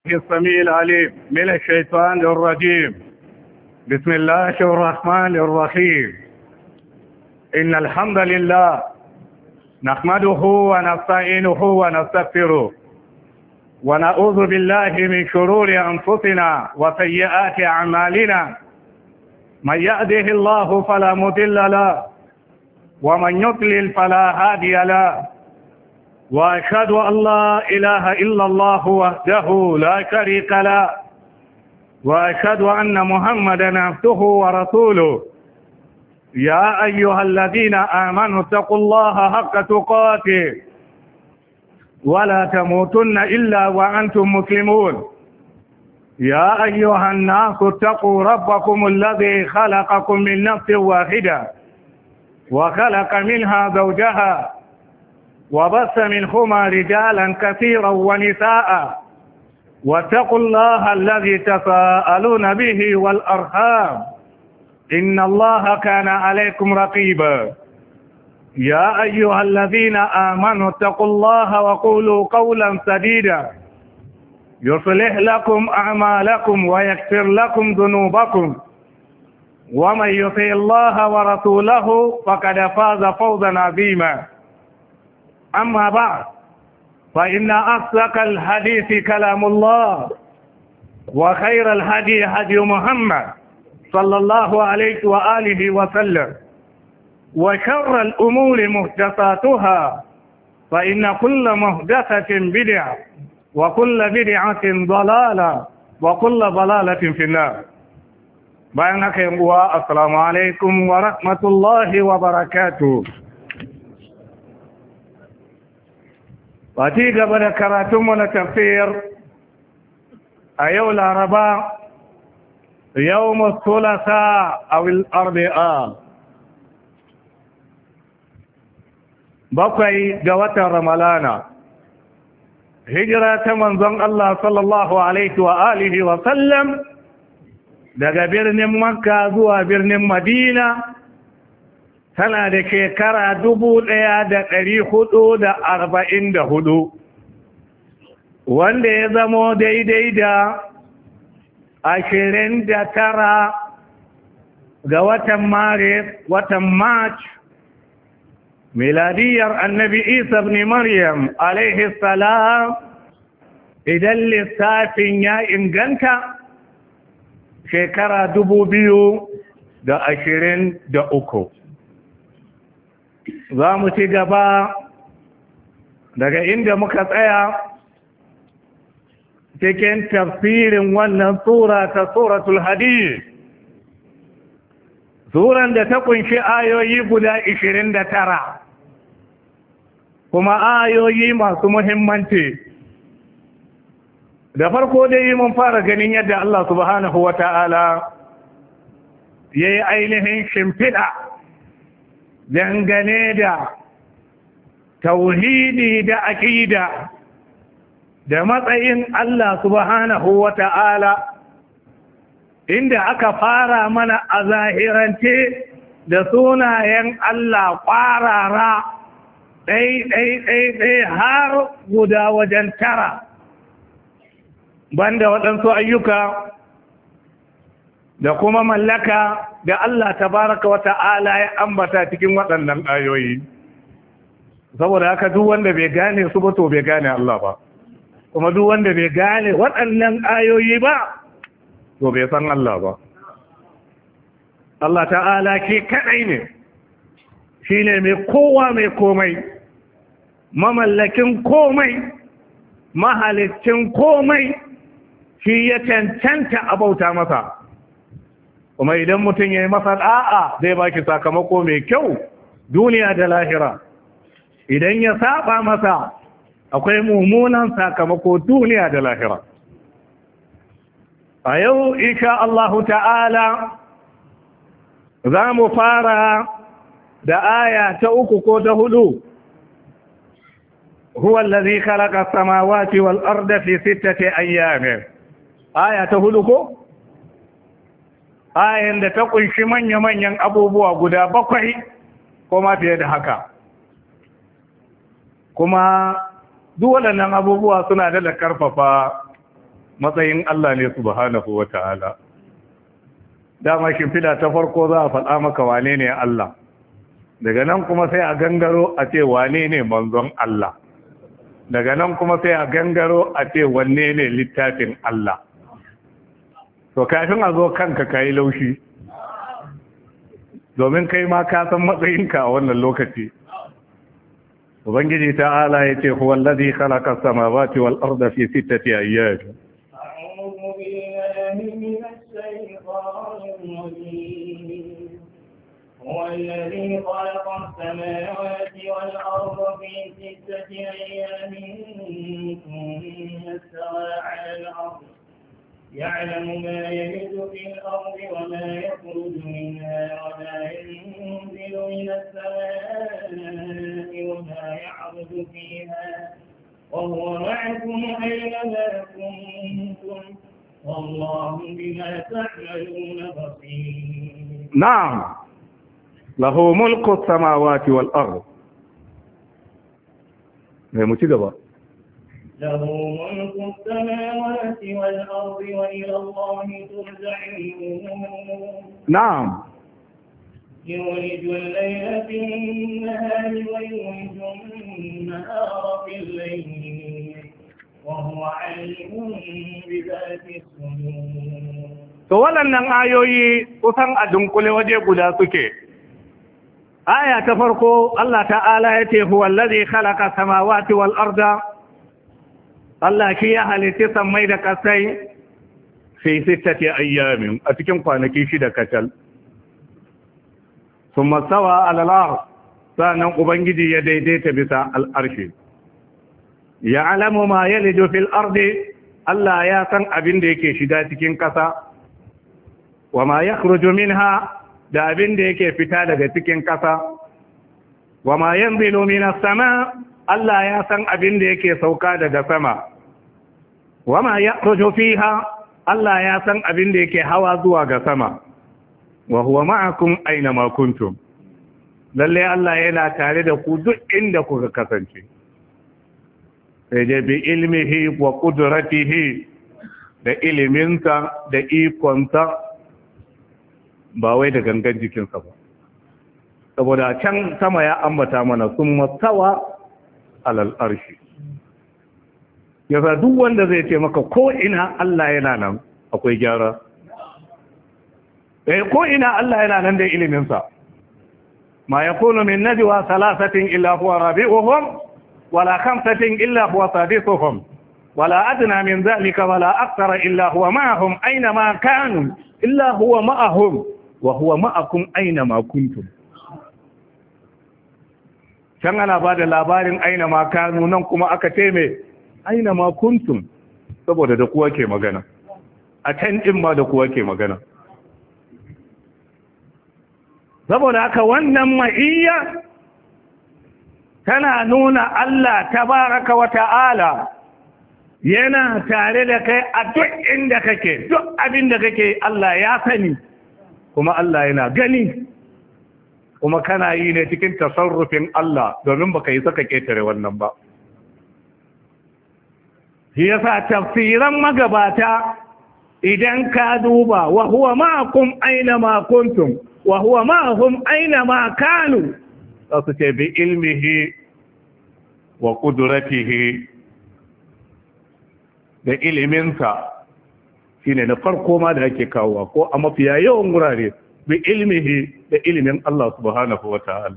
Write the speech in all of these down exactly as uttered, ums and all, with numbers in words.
السميع العليم من الشيطان الرجيم. بسم الله الرحمن الرحيم. إن الحمد لله نحمده ونستعينه ونستغفره ونعوذ بالله من شرور أنفسنا وسيئات أعمالنا. من يهده الله فلا مضل له ومن يضلل فلا هادي له، وأشهد أن لا إله إلا الله وحده لا شريك له، وأشهد أن محمدا عبده ورسوله. يا أيها الذين آمنوا اتقوا الله حق تقاته ولا تموتن إلا وأنتم مسلمون. يا أيها الناس اتقوا ربكم الذي خلقكم من نفس واحدة وخلق منها زوجها وبث منهما رجالا كثيرا ونساء، واتقوا الله الذي تساءلون به والأرحام إن الله كان عليكم رقيبا. يا أيها الذين آمنوا اتقوا الله وقولوا قولا سديدا يصلح لكم أعمالكم ويغفر لكم ذنوبكم، ومن يطع الله ورسوله فقد فاز فوزا عظيما. أما بعد، فإن أصدق الحديث كلام الله، وخير الهدي هدي محمد صلى الله عليه وآله وسلم، وشر الأمور محدثاتها، فإن كل محدثة بدعة وكل بدعة ضلالة وكل ضلالة في النار. بينك يا السلام عليكم ورحمة الله وبركاته. وتيجا بدا كراتمنا تفسير أيو العرباء يوم الثلاثاء أو الأربعاء بقي جوات رمضان هجرة منزل الله صلى الله عليه وآله وسلم daga birnin Makka zuwa birnin Madina tana da shekara dubu ɗaya da ɗari hudu da arba'in da hudu, wanda ya zamo daidai da ashirin da tara ga watan Maris, watan March, miladiyar annabi Isa ibn Maryam alaihi salam, idan lissafin ya inganta shekara dubu biyu da ashirin da uku. Za mu ci gaba daga inda muka tsaya cikin tafsirin wannan sura ta suratul hadid, suran da ta kunshi ayoyi guda ishirin da tara, kuma ayoyi masu muhimmanci. Da farko dai mun fara ganin yadda Allah subhanahu wa ta'ala ya yi ainihin shimfiɗa dangane da tauhidi da aƙida da matsayin Allah subhanahu wa ta'ala, inda aka fara mana a zahirance da sunayen Allah ƙwarara ɗai-ɗai-ɗai har guda wajen tara, banda waɗansu ayyuka da kuma mallaka da Allah tabaraka wa ta'ala ya ambata cikin waɗannan ayoyi. Saboda haka duk wanda bai gane su ba to bai gane Allah ba, kuma duk wanda bai gane waɗannan ayoyi ba to bai san Allah ba. Allah ta'ala ke kaɗai ne, shi ne mai kowa mai komai, mamallakin komai, mahalicin komai, shi ya cancanta a bauta masa. Kuma idan mutum ya yi masa ɗa'a zai baki sakamako mai kyau duniya da lahira. Idan ya saba masa akwai mummunan sakamako duniya da lahira. A yau insha Allahu ta'ala za mu fara da aya ta uku ko ta hudu. Huwa allazi khalaqa as-samawati wal arda fi sittati ayyamin. Aya ta hudu ko? Ayan da ta kunshi manya-manyan abubuwa guda bakwai ko ma fiye da haka. Kuma duk waɗannan abubuwa suna da karfafa matsayin Allah ne subhanahu wata'ala dama shimfida ta farko za a faɗa maka wane ne Allah daga nan kuma sai a gangaro a ce wane ne manzon Allah daga nan kuma sai a gangaro a ce wanne ne littafin Allah to kafin a zo kanka kayi laushi domin kai ma ka san matsayinka a wannan lokaci ubangiji ta'ala yace huwa allazi khalaqa as-samawati wal arda fi sittati ayyam a'udhu billahi minash shaytanir rajim huwa allazi khalaqa as-samawati wal arda fi sittati ayyamin thumma istawa 'ala al-'arsh يعلم ما يلج في الأرض وما يخرج منها وما ينزل من السماء وما يعرج فيها وهو معكم أينما كنتم والله بما تعملون بصير نعم له ملك السماوات والأرض يا متجبا له ملك السماوات والأرض وإلى الله ترجع الأمور نعم يولج الليل في النهار ويولج النهار في الليل وهو عليم بذات الصدور. To waɗannan ayoyi kusan a dunkule waje guda suke. Aya ta farko Allah ta'ala ya ce huwa allazi khalaqa samawati wal arda Allah ki ya halitta sammai da kasai fi sittati ayyamin a cikin kwanaki shida kacal. Thumma sawa ala al-arsh sanan ubangiji ya daidaita bisa al-arshi. Ya'lamu ma yaliju fil ardi Allah ya san abin da yake shiga cikin kasa wa ma yakhruju minha da abin da yake fita daga cikin kasa wa ma yanzilu minas sama Allah ya san abin da yake sauka daga sama wama yakhruju fiha Allah ya san abin da yake hawa zuwa ga sama wa huwa ma'akum aina ma kuntum lalle Allah yana tare da ku duk inda kuka kasance sai dai bi ilmihi wa qudratihi da iliminsa da ikonsa ba wai da gangan jikinsa ba saboda can sama ya ambata mana sun mastawa alal arshi yasa duk wanda zai ce maka ko ina Allah yana nan akwai gyara eh ko ina Allah yana nan da ilimin sa ma yakunu min najwa thalathatin illa huwa rabi'uhum wala khamsatin illa huwa sadisuhum wala adna min dhalika wala akthara illa huwa ma'ahum aina ma kanu illa huwa ma'ahum wa huwa ma'akum aina ma kuntum can ana bada labarin aina ma kanu nan kuma aka ce me aina ma kuntum saboda da kuwa ke magana a can din ma da kuwa ke magana saboda haka wannan ma'iyya tana nuna Allah tabaraka wa ta'ala yana tare da kai a duk inda kake duk abin da kake Allah ya sani kuma Allah yana gani kuma kana yi ne cikin tasarrufin Allah domin baka yi saka ketare wannan ba shi yasa tafsiran magabata idan ka duba wa huwa ma'akum aina ma kuntum wa huwa ma'ahum aina ma kanu su ce bi ilmihi wa qudratihi da iliminsa shine na farko ma da ake kawowa ko a mafiya yawan gurare bi ilmihi da ilimin Allah subhanahu wa ta'ala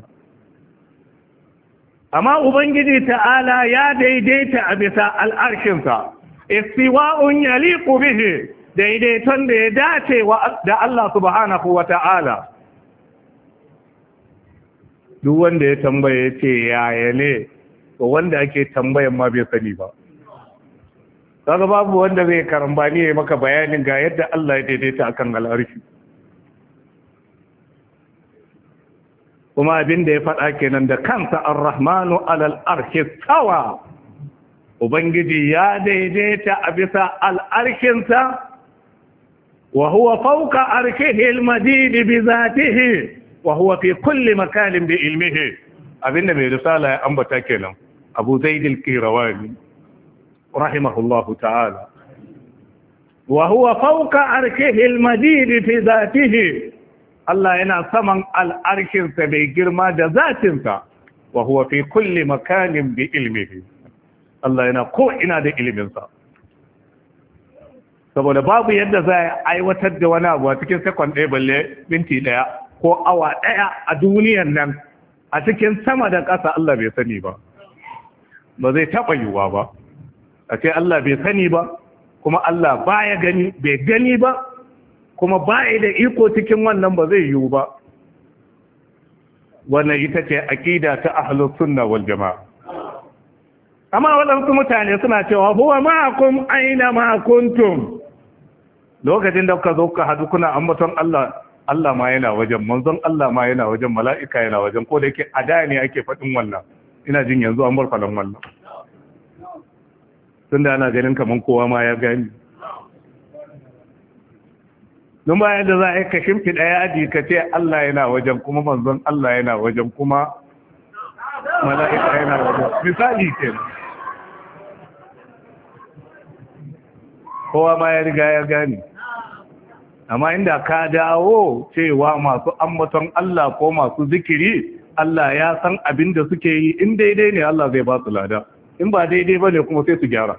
amma ubangiji ta'ala ya daidaita a bisa al'arshinsa istiwa'un yaliqu bihi daidaiton da ya dace da Allah subhanahu wa ta'ala duk wanda ya tambaye ce yaya ne to wanda ake tambayan ma bai sani ba kaga babu wanda zai karambani ya maka bayanin ga yadda Allah ya daidaita akan al'arshi kuma abin da ya faɗa kenan da kansa ar-rahmanu alal arshi tsawa ubangiji ya daidaita a bisa al'arshinsa wa huwa fawqa arshihi al-majid bi zatihi wa huwa fi kulli makanin bi ilmihi abinda mai risala ya ambata kenan Abu Zaid al-Qirawani rahimahullahu ta'ala wa huwa fawqa arshihi al-majid fi dhatihi Allah yana saman al'arshinsa bai girma da zatinsa wa huwa fi kulli makanin bi ilmihi Allah yana ko ina da iliminsa saboda babu yadda za a aiwatar da wani abu a cikin sekon ɗaya balle minti ɗaya ko awa ɗaya a duniyar nan a cikin sama da ƙasa Allah bai sani ba ba zai taɓa yiwuwa ba a ce Allah bai sani ba kuma Allah baya gani bai gani ba kuma baya da iko cikin wannan ba zai yiwu ba wannan ita ce aqida ta ahlus sunna wal jamaa amma waɗansu mutane suna cewa huwa ma'akum aina ma kuntum lokacin da kuka zo ka hadu kuna ambaton Allah Allah ma yana wajen manzon Allah ma yana wajen mala'ika yana wajen ko da yake a da ne ake faɗin wannan ina jin yanzu an bar falan wannan tunda ana ganin kaman kowa ma ya gani don bayan da za a yi ka shimfiɗa yaji ka ce Allah yana wajen kuma manzon Allah yana wajen kuma mala'ika yana wajen misali ke kowa ma ya riga ya gani amma inda ka dawo cewa masu ambaton Allah ko masu zikiri Allah ya san abin da suke yi in daidai ne Allah zai ba su lada in ba daidai ba ne kuma sai su gyara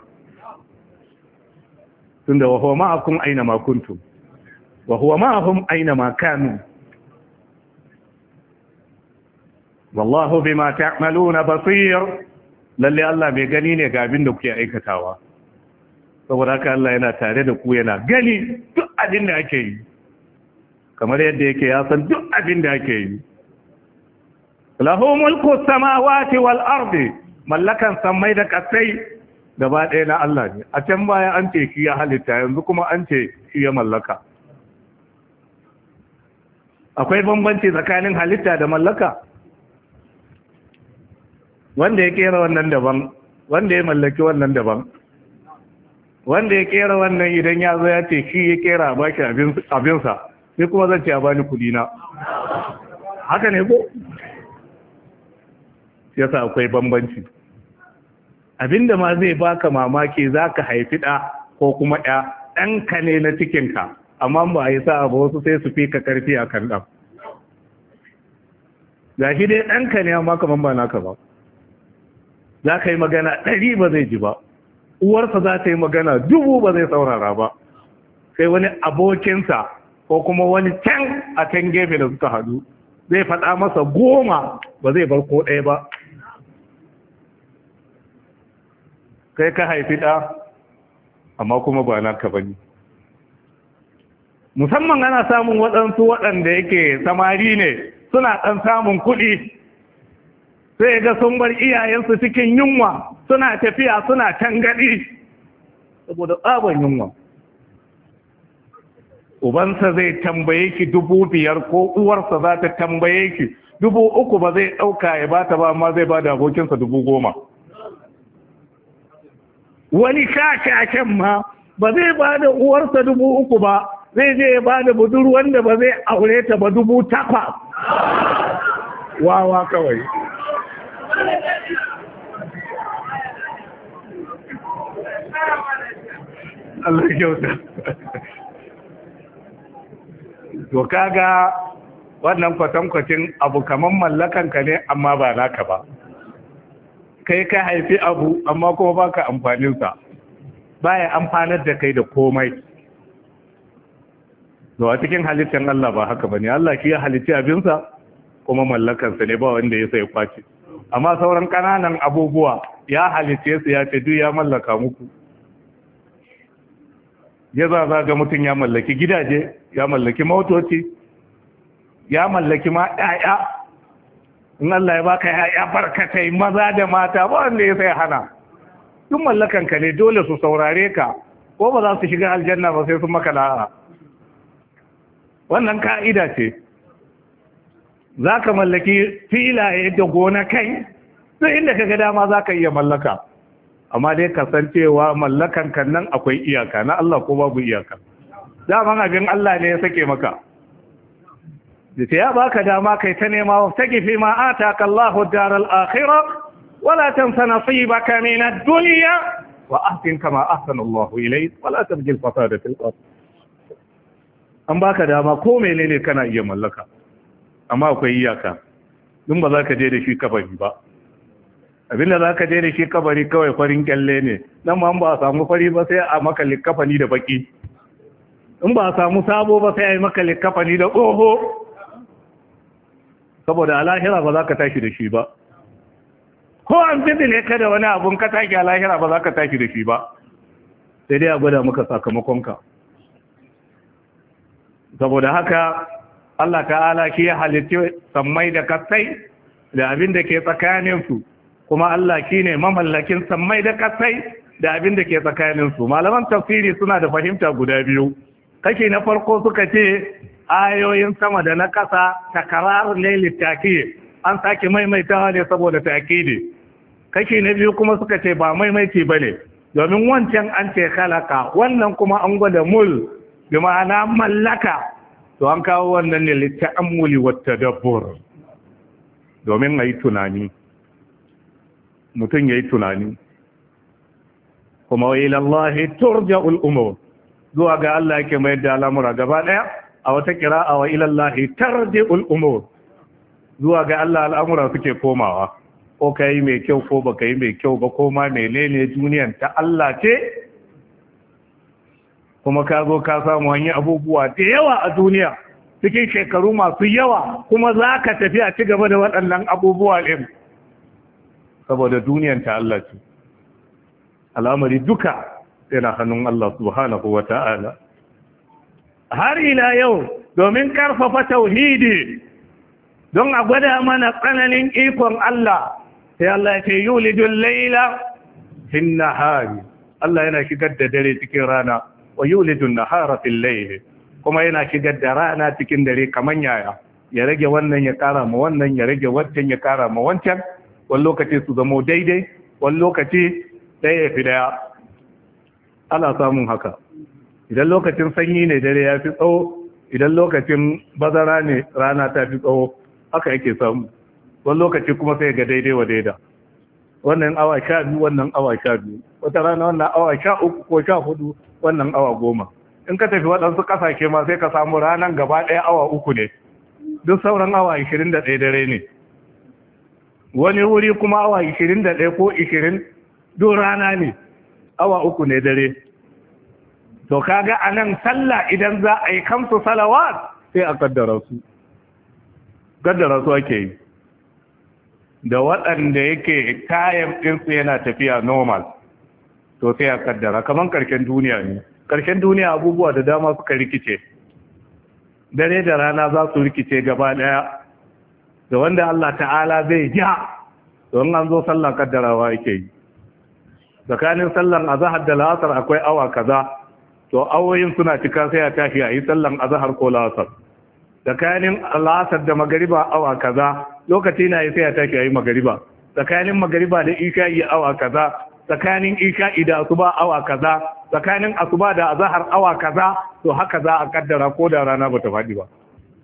tunda wa huwa ma'akum aina ma kuntum wa huwa ma'ahum aina ma kanu wallahu bima ta'maluna basir lalle Allah bai gani ne ga abin da kuke aikatawa saboda haka Allah yana tare da ku yana gani duk abin da ake yi kamar yadda yake ya san duk abin da ake yi lahu mulku samawati wal ardi mallakan samai da kasai gaba ɗaya na Allah ne a can baya an ce shi ya halitta yanzu kuma an ce shi ya mallaka akwai bambanci tsakanin halitta da mallaka wanda ya kera wannan daban wanda ya mallaki wannan daban wanda ya kera wannan idan ya zo ya ce shi ya kera a baki abinsa sai kuma zan ce a bani kudina haka ne ko yasa akwai bambanci abinda ma zai baka mamaki zaka haifi ɗa ko kuma ɗa ɗanka ne na cikinka amma ba a yi sa ba wasu sai su fi ka karfi a kan ɗan ga shi dai ɗanka ne amma kaman ba naka ba za ka yi magana ɗari ba zai ji ba uwarsa za ta yi magana dubu ba zai saurara ba sai wani abokinsa ko kuma wani can a can gefe da suka hadu zai faɗa masa goma ba zai bar ko ɗaya ba kai ka haifi ɗa amma kuma ba naka ba ne musamman ana samun waɗansu waɗanda yake samari ne suna ɗan samun kuɗi sai ga sun bar iyayensu cikin yunwa suna tafiya suna tangaɗi saboda tsaban yunwa ubansa zai tambaye ki dubu biyar ko uwarsa za ta tambaye ki dubu uku ba zai ɗauka ya ba ta ba amma zai ba da abokinsa dubu goma wani kakaken ma ba zai ba da uwarsa dubu uku ba zai je ya ba da budurwan da ba zai aure ta ba dubu takwas wawa kawai Allah kyauta to kaga wannan kwatankwacin abu kaman mallakanka ne amma ba naka ba kai ka haifi abu amma kuma baka amfaninsa baya amfanar da kai da komai to a cikin halittar Allah ba haka bane Allah shi ya halitti abinsa kuma mallakansa ne ba wanda ya sai kwace amma sauran kananan abubuwa ya halitte su ya ce duk ya mallaka muku ya za ga mutum ya mallaki gidaje ya mallaki motoci ya mallaki ma ƴaƴa in Allah ya baka ƴaƴa barkatai maza da mata ba wanda ya sai hana duk mallakan ka ne dole su saurare ka ko ba za su shiga aljanna ba sai sun maka la'a wannan ka'ida ce za ka mallaki filaye da gonakai sai inda ka ga dama za ka iya mallaka amma dai kasancewa mallakan kan nan akwai iyaka na Allah ko babu iyaka daman abin Allah ne ya sake maka da ta ya baka dama kai ta nema ta gifi ma ataka Allahu daral akhirah wala tansa nasibaka min ad-dunya wa ahsin kama ahsana Allahu ilayk wa la tabghi al-fasada fil ard. An baka dama ko menene kana iya mallaka, amma akwai iyaka. Dun ba za ka je da shi kabari ba. Abinda za ka je da shi kabari kawai farin kyalle ne, nan ma ba a samu fari ba sai a maka likafani da baki. In ba a samu sabo ba sai a yi maka likafani da tsoho. Saboda a lahira ba za ka tashi da shi ba. Ko an fitile ka da wani abun ka tashi a lahira ba za ka tashi da shi ba. Sai dai a gwada maka sakamakonka. Saboda haka Allah ta'ala shi ya halitta sammai da kasai da abin da ke tsakaninsu, kuma Allah shi ne mamallakin sammai da kasai da abin da ke tsakaninsu. Malaman tafsiri suna da fahimta guda biyu. Kashi na farko suka ce ayoyin sama da na ƙasa takarar ne littaki, an sake maimaitawa ne saboda takidi. Kashi na biyu kuma suka ce ba maimaiti ba ne, domin wancan an ce halaka, wannan kuma an gwada mul bi ma'ana mallaka, to an kawo wannan ne litta'ammuli wa tadabbur, domin a yi tunani, mutum ya yi tunani. Kuma wa ilallahi turja'ul umur, zuwa ga Allah yake mayar da al'amura gaba ɗaya. A wata kira'a wa ilallahi tarji'ul umur, zuwa ga Allah al'amura suke komawa, ko ka yi mai kyau ko baka yi mai kyau ba, ko ma menene duniyan ta Allah ce. Kuma ka zo ka samu hanyar abubuwa da yawa a duniya cikin shekaru masu yawa, kuma za ka tafi a ci gaba da waɗannan abubuwa ɗin, saboda duniyan ta Allah ce. Al'amari duka yana hannun Allah subhanahu wa ta'ala. Har ila yau domin karfafa tauhidi, don a gwada mana tsananin ikon Allah, sai Allah ya ce yulijul laila fin nahari, Allah yana shigar da dare cikin rana, wa yulijul nahara fil layli, kuma yana shigar da rana cikin dare kaman yaya, ya rage wannan ya kara ma wannan, ya rage wancan ya kara ma wancan, wani lokaci su zamo daidai, wani lokaci ɗaya ya fi daya. Ana samun haka. Idan lokacin sanyi ne dare ya fi tsawo, idan lokacin bazara ne rana ta fi tsawo, haka yake samu. Wani lokaci kuma sai ga daidai wa daida. Wannan awa sha biyu, wannan awa sha biyu. Wata rana wannan awa sha uku ko sha hudu, wannan awa goma. In ka tafi waɗansu ƙasashe ma sai ka samu ranar gaba ɗaya awa uku ne. Duk sauran awa ishirin da ɗaya dare ne. Wani wuri kuma awa ishirin da ɗaya ko ishirin duk rana ne. Awa uku ne dare. To kaga anan sallah idan za a yi kamsu salawat sai a kaddara su. Kaddara su ake yi. Da waɗanda yake kayan ɗinsu yana tafiya normal, to sai a kaddara, kamar ƙarshen duniya ne. Ƙarshen duniya abubuwa da dama suka rikice. Dare da rana za su rikice gaba ɗaya. Da wanda Allah ta'ala zai ja, don an zo sallah kaddarawa yake yi. Tsakanin sallan azahar da la'asar akwai awa kaza, to awoyin suna cika sai a tashi a yi sallan azahar ko la'asar. Tsakanin la'asar da magariba awa kaza, lokaci na yi sai a tashi a yi magariba. Tsakanin magariba da isha'i awa kaza, tsakanin isha'i da asuba awa kaza, tsakanin asuba da azahar awa kaza, to haka za a kaddara ko da rana ba ta faɗi ba.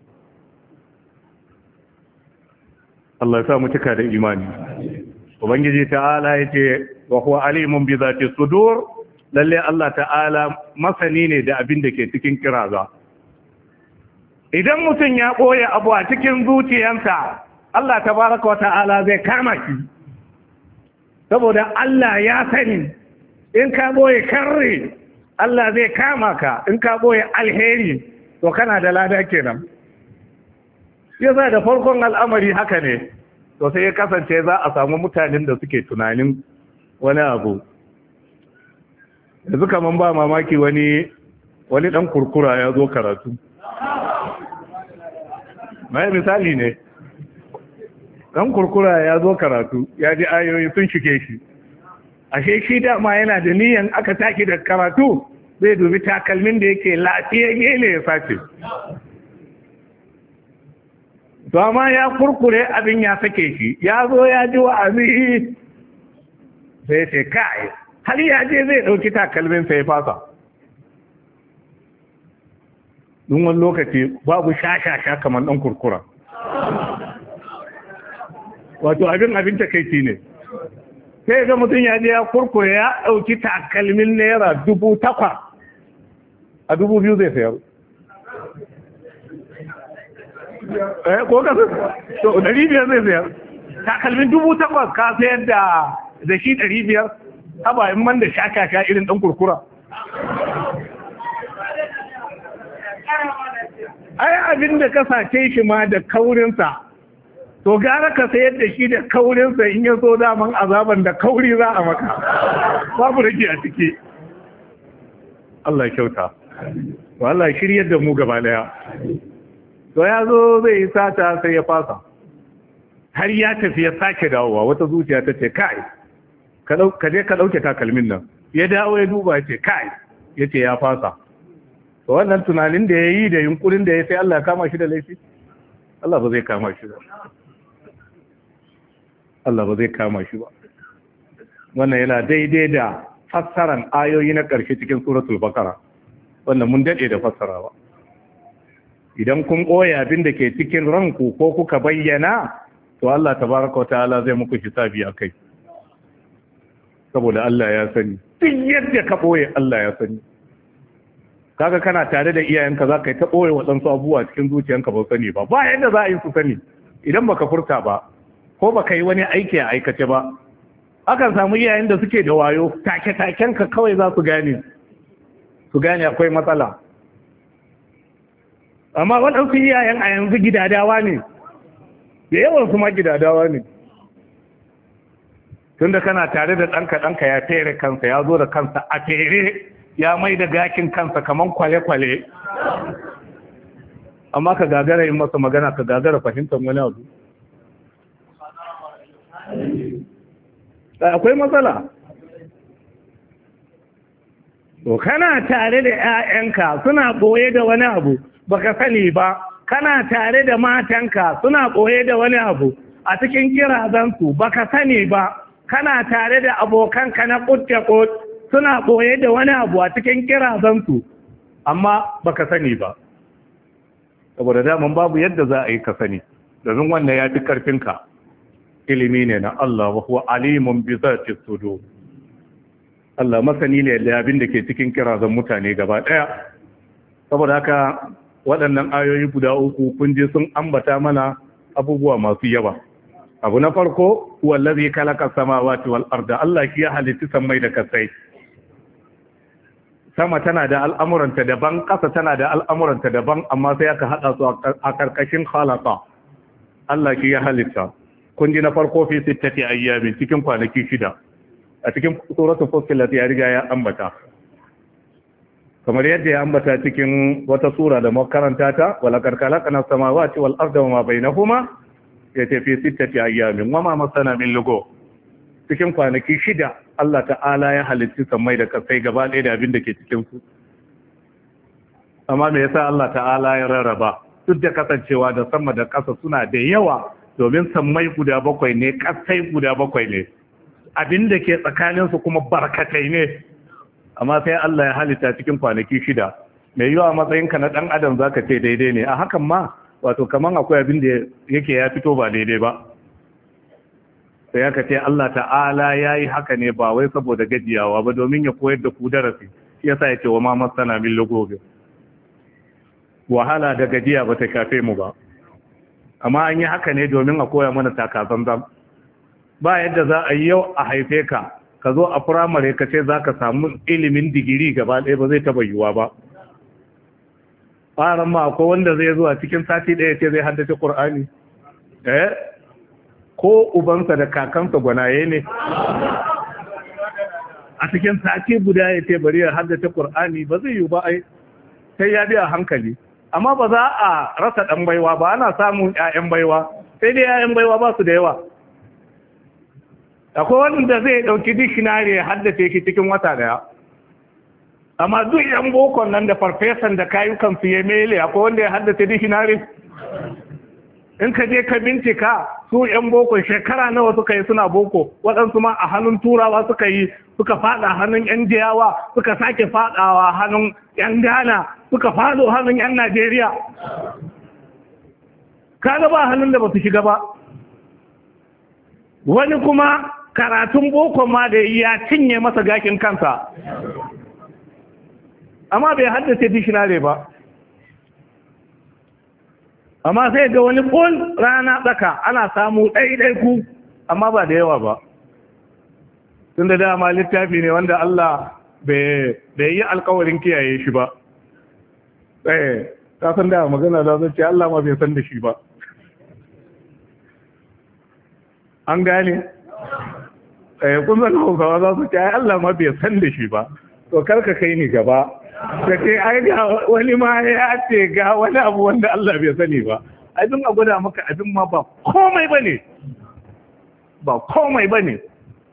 Allah ya sa mu cika da imani. Ubangiji ta'ala ya ce wa huwa alimun bi zati sudur, lalle Allah ta'ala masani ne da abin da ke cikin kiraza. Idan mutum ya ɓoye abu a cikin zuciyarsa, Allah tabaraka wa ta'ala zai kama shi, saboda Allah ya sani. In ka ɓoye karri, Allah zai kama ka. In ka ɓoye alheri, to kana da lada kenan. Yasa da farkon al'amari haka ne, to sai ya kasance za a samu mutanen da suke tunanin wani abu. Yanzu kaman ba mamaki wani wani ɗan kurkura ya zo karatu. Mai misali ne, ɗan kurkura ya zo karatu, ya ji ayoyi sun shige shi. Ashe shi dama yana da niyan aka taki da karatu, zai dubi takalmin da yake lafiyayye ne ya sace. To amma ya kurkure abin ya sake shi, ya zo ya ji wa'azi sai ce kai, har ya je zai ɗauki takalmin sai fasa. Dun wani lokaci babu sha-sha-sha kamar ɗan kurkura. Wato abin abin takaici ne. sai ga mutum ya je ya kurkure ya ɗauki takalmin naira dubu takwas a dubu biyu zai sayar. Eh, ko ka to ɗari biyar zai sayar. Takalmin dubu takwas ka sayar da da shi ɗari biyar, haba in man da shakaka irin ɗan kurkura. Ai abin da ka sace shi ma da kaurinsa, to gara ka sayar da shi da kaurinsa in ya so daman azaban da kauri za a maka, babu rage a ciki. Allah ya kyauta, Allah ya shiryar da mu gaba daya. To ya zo zai yi sata sai ya fasa, har ya tafi ya sake dawowa, wata zuciya ta ce kai ka je ka ɗauke takalmin nan, ya dawo ya duba ya ce kai, ya ce ya fasa. To wannan tunanin da ya yi da yunkurin da ya sai Allah ya kama shi da laifi? Allah ba zai kama shi ba. Allah ba zai kama shi ba. Wannan yana daidai da fassaran ayoyi na ƙarshe cikin suratul Baqara. Wannan mun dade da fassarawa. Idan kun ɓoye abin da ke cikin ranku ko kuka bayyana, to Allah tabaraka wa ta'ala zai muku hisabi akai. Saboda Allah ya sani. Duk yadda ka ɓoye Allah ya sani. Kaga kana tare da iyayenka za ka yi ta ɓoye waɗansu abubuwa cikin zuciyanka ba sani ba. Ba yadda za a yi su sani idan baka furta ba, ko baka yi wani aiki a aikace ba. Akan samu iyayen da suke da wayo, take-taken ka kawai za su gane su gane akwai matsala. Amma waɗansu iyayen a yanzu gidadawa ne, da yawan su ma gidadawa ne. Tunda kana tare da ɗanka ɗanka ya fere kansa, ya zo da kansa a fere, ya mai da gakin kansa kaman kwale-kwale. Amma ka gagara yin masa magana, ka gagara fahimtar wani abu. Akwai matsala. To kana tare da 'ya'yanka suna ɓoye da wani abu baka sani ba, kana tare da matanka suna ɓoye da wani abu a cikin kirazansu baka sani ba, kana tare da abokanka na ƙut suna ɓoye da wani abu a cikin kirazansu, amma baka sani ba. Saboda daman babu yadda za a yi ka sani, domin wannan ya fi ƙarfinka. Ilimi ne na Allah, wa huwa alimun bi zati sudur. Allah masani ne da abin da ke cikin kirazan mutane gaba ɗaya. Saboda haka waɗannan ayoyi guda uku kun je sun ambata mana abubuwa masu yawa. Abu na farko, wallazi khalaqa samawati wal arda. Allah shi ya halitta sammai da kasai. Sama tana da al'amuranta daban, ƙasa tana da al'amuranta daban, amma sai aka haɗa su a ƙarƙashin khalaqa. Allah shi ya halitta. Kun ji na farko fi sittati ayyamin, cikin kwanaki shida. A cikin suratul Fussilat ya riga ya ambata. Kamar yadda ya ambata cikin wata sura da makaranta ta, wala karkalaqana samawati wal arda wama bainahuma, yace fi sittati ayyamin wama masana min lugo. Cikin kwanaki shida Allah ta'ala ya halitta sammai da kasai gaba ɗaya da abin da ke cikin su. Amma me yasa Allah ta'ala ya rarraba? Duk da kasancewa da sama da ƙasa suna da yawa, domin sammai guda bakwai ne, kasai guda bakwai ne. Abin da ke tsakaninsu kuma barkatai ne, amma sai Allah ya halitta cikin kwanaki shida. Mai yiwa matsayinka na ɗan adam za ka ce daidai ne, a hakan ma wato kaman akwai abin da yake ya fito ba daidai ba. Sai aka ce Allah ta'ala ya yi haka ne ba wai saboda gajiyawa ba, domin ya koyar da ku darasi. Shi yasa ya ce wa ma masana min lugobe. Wahala da gajiya ba ta shafe mu ba. Amma an yi haka ne domin a koya mana takazanzan. Ba yadda za a yi yau a haife ka, ka zo a firamare ka ce za ka samu ilimin digiri gaba ɗaya ba zai taɓa yiwuwa ba. Ɓaran ma akwai wanda zai zo a cikin sati ɗaya ce zai haddace ƙur'ani. Eh? Ko ubansa da kakansa gwanaye ne. A cikin sati guda ya ce bari ya haddace ƙur'ani ba zai yiwu ba ai, sai ya biya hankali. Amma ba za a rasa ɗan baiwa ba, ana samun ‘ya'yan baiwa, sai dai ‘ya'yan baiwa ba su da yawa. Akwai wanda zai ɗauki dictionary ya haddace shi cikin wata daya. Amma duk ‘yan bokon nan da farfesan da kayukan su ya mele, akwai wanda ya haddace dictionary. In ka je ka bincika su ‘yan boko shekara nawa suka yi suna boko, waɗansu ma a hannun turawa suka yi, suka faɗa hannun ‘yan jiyawa, suka sake faɗawa hannun ‘yan Ghana, suka faɗo hannun ‘yan Najeriya. Ka ga ba hannun da ba su shiga ba. Wani kuma karatun boko ma da ya cinye masa gakin kansa amma bai haddace dictionary ba amma sai ga wani kul rana tsaka ana samu ɗaiɗai ku amma ba da yawa ba tun da dama littafi ne wanda Allah bai yi alkawarin kiyaye shi ba eh ta san da magana da zai ce Allah ma bai san da shi ba an gane eh kun san hausawa za su ce ai Allah ma bai san da shi ba to karka kai ni gaba ka ce ai ga wani ma ya ce ga wani abu wanda Allah bai sani ba abin a gwada maka abin ma ba komai bane ba komai bane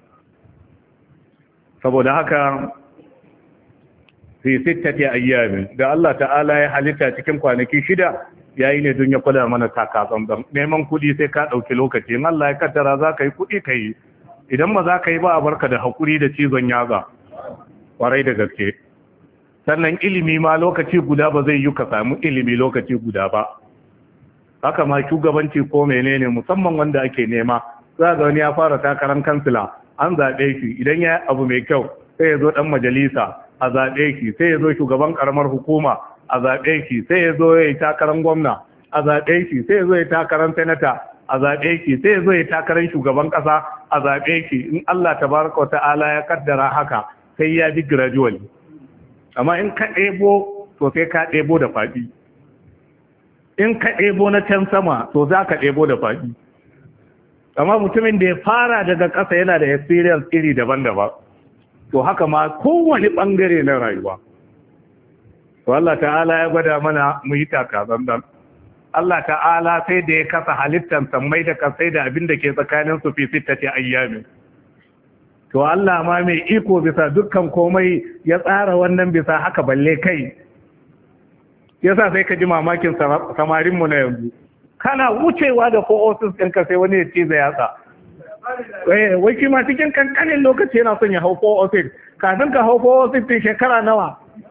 saboda haka fi sittati ayyamin da Allah ta'ala ya halitta cikin kwanaki shida yayi ne don ya kula mana takatsantsan neman kudi sai ka dauki lokaci in Allah ya kaddara za ka yi kudi kai idan ba za ka yi ba a barka da hakuri da cizon yaga kwarai da gaske sannan ilimi ma lokaci guda ba zai yi ka samu ilimi lokaci guda ba haka ma shugabanci ko menene musamman wanda ake nema za ga wani ya fara takarar kansila an zaɓe shi idan ya abu mai kyau sai ya zo ɗan majalisa a zaɓe shi sai ya zo shugaban ƙaramar hukuma a zaɓe shi sai ya zo ya yi takarar gwamna a zaɓe shi sai ya zo ya takarar senata a zaɓe shi sai ya zo ya takarar shugaban ƙasa a zaɓe shi in Allah tabaraka wa ta'ala ya kaddara haka sai ya bi gradually amma in ka ɗebo to sai ka ɗebo da faɗi in ka ɗebo na can sama to za ka ɗebo da faɗi amma mutumin da ya fara daga ƙasa yana da experience iri daban-daban to haka ma kowane ɓangare na rayuwa to Allah ta'ala ya gwada mana mu yi takazandan Allah ta'ala sai da ya kasa halittar sammai da kasai da abin da ke tsakanin su fi sittati ayyamin to Allah ma mai iko bisa dukkan komai ya tsara wannan bisa haka balle kai yasa sai ka ji mamakin samarinmu na yanzu kana wucewa da ko-osis ɗinka sai wani ya ce zai yatsa wai shi ma cikin kankanin lokaci yana son ya hau ko-osis kafin ka hau ko-osis ɗin shekara nawa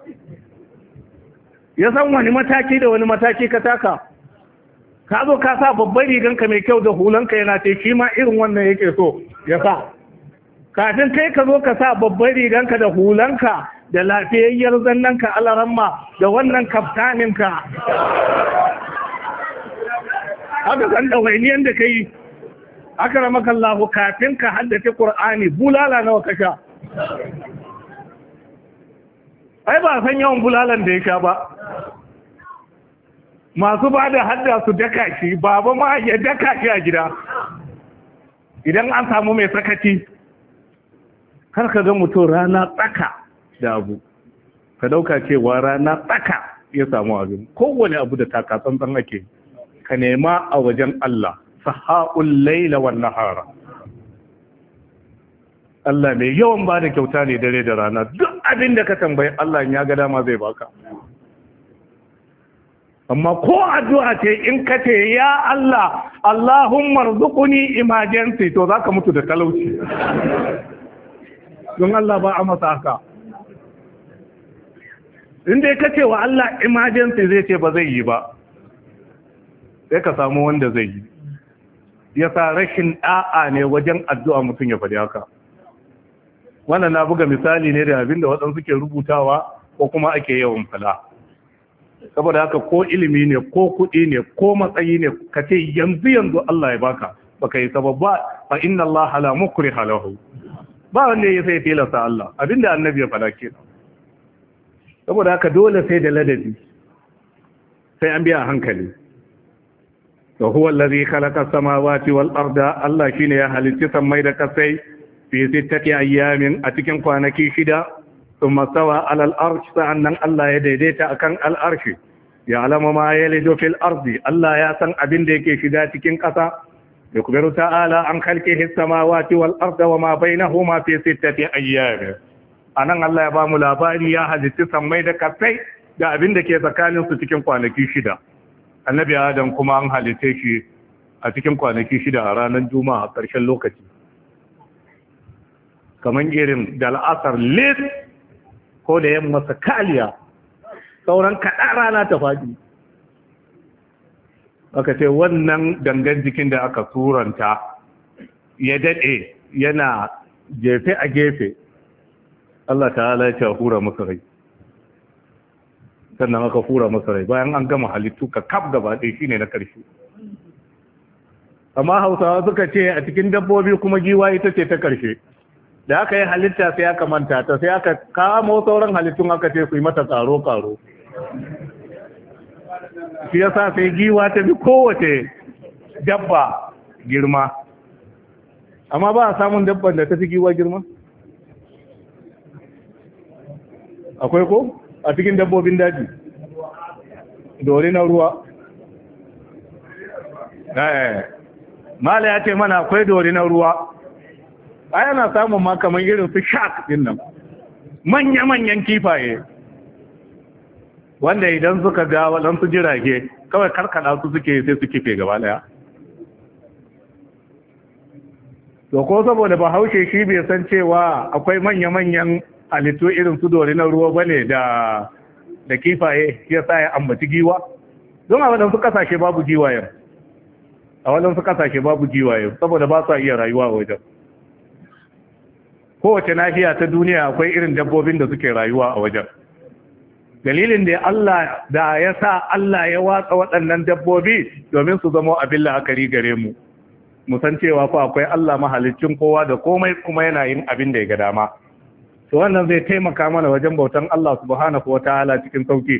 ya san wani mataki da wani mataki ka taka ka zo ka sa babban riganka mai kyau da hulanka yana ce shi ma irin wannan yake so ya sa kafin kai ka zo ka sa babban riganka da hulanka da lafiyayyar zannanka alaramma da wannan kaftaninka aka san ɗawainiyan da ka yi aka ramaka Allah kafin ka haddace Kur'ani bulala nawa ka sha ai ba san yawan bulalan da ya sha ba masu ba da hadda su daka shi baba ma ya daka shi a gida idan an samu mai sakaci kar ka ga mutum rana tsaka da abu ka dauka cewa rana tsaka ya samu abin kowane abu da taka tsantsan ake ka nema a wajen Allah sahaul laila wan nahara Allah mai yawan ba da kyauta ne dare da rana duk abin da ka tambayi Allah ya ga dama zai baka amma ko addu'a ce in ka ce ya Allah Allahumma rzuqni emergency to zaka mutu da talauci don Allah ba a masa haka inda ka ce wa Allah emergency zai ce ba zai yi ba sai ka samu wanda zai yi ya sa rashin da'a ne wajen addu'a mutum ya faɗi haka wannan na buga misali ne da abin da waɗansu ke rubutawa ko kuma ake yawan fala saboda haka ko ilimi ne ko kuɗi ne ko matsayi ne ka ce yanzu yanzu Allah ya baka baka yi sabab ba fa inna Allah la mukriha lahu ba wanda ya sai tilasta Allah abinda annabi ya fada kenan saboda haka dole sai da ladabi sai an biya hankali wa huwa allazi khalaqa samawati wal arda Allah shine ya halitta sammai da kasai fi sittati ayyamin a cikin kwanaki shida thumma stawa ala al arsh sa'annan Allah ya daidaita akan al arshi ya alama ma yalidu fil ardi Allah ya san abin da yake shiga cikin kasa يخبر تعالى عن خلقه السماوات والأرض وما بينهما في ستة أيام anan Allah ya bamu labari ya halitta sammai da kasai da abin da ke tsakanin su cikin kwanaki shida annabi Adam kuma an halitta shi a cikin kwanaki shida a ranar juma'a ƙarshen lokaci kaman irin da al'asar lit ko da yamma sakaliya sauran kaɗa rana ta faɗi aka ce wannan dangan jikin da aka turanta ya daɗe yana gefe a gefe Allah ta'ala ya ce hura masa rai sannan aka hura masa rai bayan an gama halittu ka kaf gaba ɗaya shine na ƙarshe amma hausawa suka ce a cikin dabbobi kuma giwa ita ce ta ƙarshe da aka yi halitta sai aka manta ta sai aka kamo sauran halittun aka ce su yi mata karo-karo shi yasa sai giwa ta bi kowace dabba girma amma ba a samun dabban da ta fi giwa girma akwai ko a cikin dabbobin daji dori na ruwa mala ya ce mana akwai dori na ruwa a yana samun ma kamar irin su shark din nan manya-manyan kifaye wanda idan suka ga waɗansu jirage kawai karkada su suke sai su kife gaba daya to ko saboda bahaushe shi bai san cewa akwai manya-manyan halittu irin su dori na ruwa bane da da kifaye ya sa ya ambaci giwa don a waɗansu ƙasashe babu giwayen a waɗansu ƙasashe babu giwayen saboda ba su iya rayuwa a wajen kowace nahiya ta duniya akwai irin dabbobin da suke rayuwa a wajen dalilin da Allah da ya sa Allah ya watsa waɗannan dabbobi domin su zama abin la'akari gare mu mu san cewa fa akwai Allah mahalicin kowa da komai kuma yana yin abin da ya ga dama to wannan zai taimaka mana wajen bautan Allah subhanahu wataala cikin sauki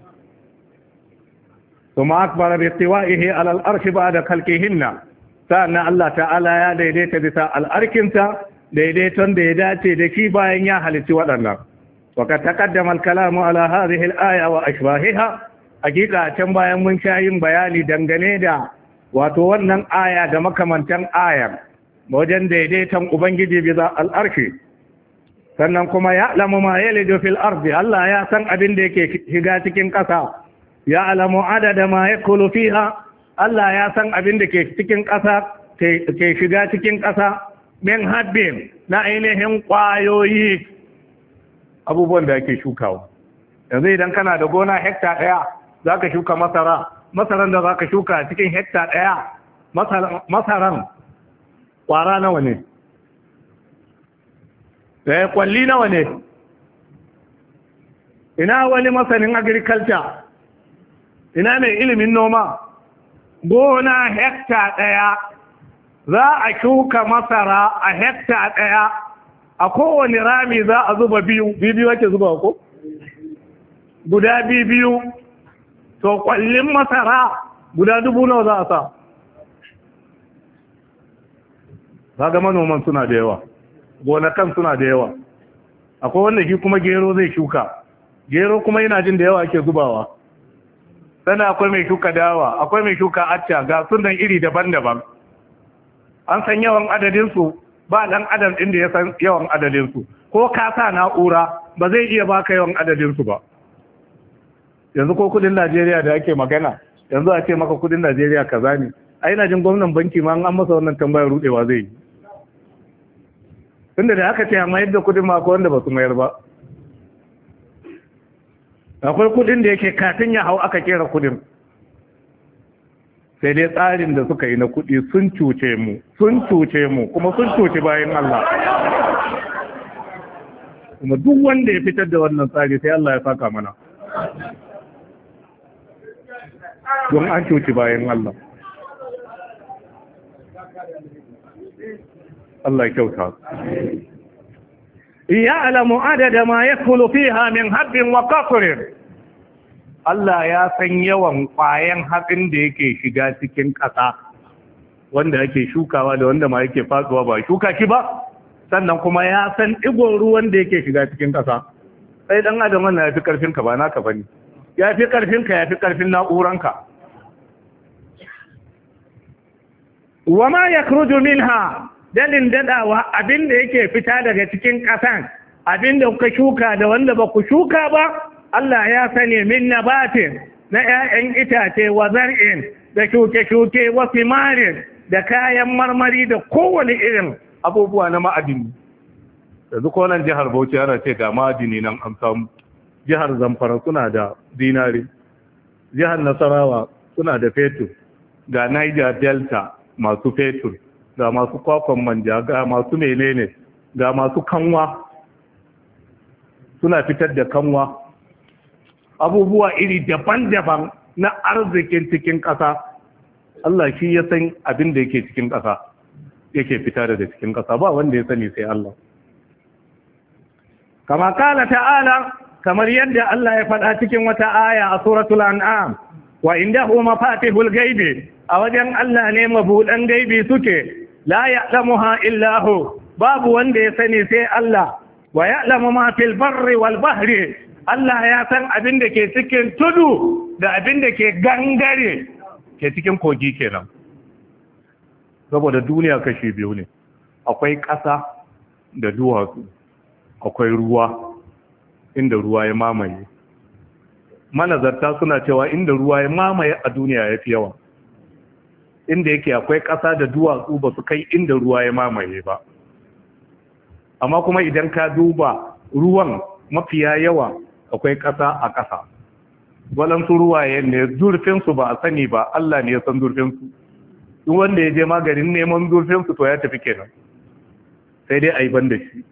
kuma akbar bi istiwa'ihi ala al-arshi ba'da khalqihinna sannan Allah ta'ala ya daidaita bisa al-arkinta daidaiton da ya dace da shi bayan ya halitti waɗannan waka taqaddama al-kalamu ala hadhihi al-aya wa ashbahiha hakika can bayan mun sha yin bayani dangane da wato wannan aya da makamantan ayar wajen daidaiton ubangiji bisa al-arshi sannan kuma ya alamu ma yalidu fil ardi Allah ya san abin da yake shiga cikin ƙasa ya alamu adada ma yakulu fiha Allah ya san abin da ke cikin ƙasa ke shiga cikin ƙasa min habbin na ainihin ƙwayoyi abubuwan da ake shukawa yanzu idan kana da gona hekta ɗaya za ka shuka masara masaran da za ka shuka cikin hekta ɗaya masaran ƙwara nawa ne da kwalli nawa ne ina wani masanin agriculture ina mai ilimin noma gona hekta ɗaya za a shuka masara a hekta ɗaya a kowane rami za a zuba biyu biyu ake zuba ko guda biyu to kwallin masara guda dubu nawa za a sa ba ga manoman suna da yawa gonakan suna da yawa akwai wanda shi kuma gero zai shuka gero kuma yana jin da yawa ake zubawa sannan akwai mai shuka dawa akwai mai shuka acca ga sunan iri daban-daban an san yawan adadinsu ba dan adam ɗin da ya san yawan adadinsu ko ka sa na'ura ba zai iya baka yawan adadinsu ba yanzu ko kudin Najeriya da ake magana yanzu a ce maka kudin Najeriya kaza ne ai na jin gwamnan banki ma an masa wannan tambayar rudewa zai yi tunda da aka ce a mayar da kudin mako wanda ba su mayar ba akwai kudin da yake kafin ya hau aka kera kudin sai dai tsarin da suka yi na kudi sun cuce mu sun cuce mu kuma sun cuce bayan Allah kuma duk wanda ya fitar da wannan tsari sai Allah ya saka mana don an cuci bayan Allah Allah ya kyauta ya'lamu adada ma yakulu fiha min habbin wa qasr Allah ya san yawan kwayan hatsin da yake shiga cikin ƙasa wanda yake shukawa da wanda ma yake faduwa ba shuka shi ba sannan kuma ya san digon ruwan da yake shiga cikin ƙasa sai dan adam wannan yafi karfin ka ba naka bane yafi karfin ka yafi karfin na'uranka wama yakhruju minha dalin dadawa abinda yake fita daga cikin ƙasan abinda kuka shuka da wanda ba ku shuka ba Allah ya sani min nabatin na 'ya'yan itace wa zar'in da shuke-shuke wa fimarin da kayan marmari da kowane irin abubuwa na ma'adini yanzu ko nan jihar Bauchi ana ce ga ma'adini nan an samu jihar Zamfara suna da dinari jihar Nasarawa suna da fetur ga Niger Delta masu fetur ga masu kwakwan manja, ga masu menene, ga masu kanwa, suna fitar da kanwa, abubuwa iri daban-daban na arzikin cikin ƙasa. Allah shi ya san abin da yake cikin ƙasa, yake fita daga cikin ƙasa, ba wanda ya sani sai Allah. Kama kala ta'ala, kamar yadda Allah ya faɗa cikin wata aya a suratul an'am, wa indahu mafatihul gaibi, a wajen Allah ne mabuɗan gaibi suke, la ya'lamuha illa hu, babu wanda ya sani sai Allah. Wa ya'lamu ma fil barri wal bahri, Allah ya san abin da ke cikin tudu da abin da ke gangare ke cikin kogi kenan. Saboda duniya kashi biyu ne, akwai ƙasa da duwatsu, akwai ruwa inda ruwa ya mamaye. Manazarta suna cewa inda ruwa ya mamaye a duniya ya fi yawa, inda yake akwai ƙasa da duwatsu ba su kai inda ruwa ya mamaye ba. Amma kuma idan ka duba ruwan mafiya yawa akwai ƙasa a ƙasa, waɗansu ruwaye ne zurfinsu ba a sani ba, Allah ne ya san zurfinsu. Duk wanda ya je maganin neman zurfinsu to ya tafi kenan, sai dai a yi ban da shi.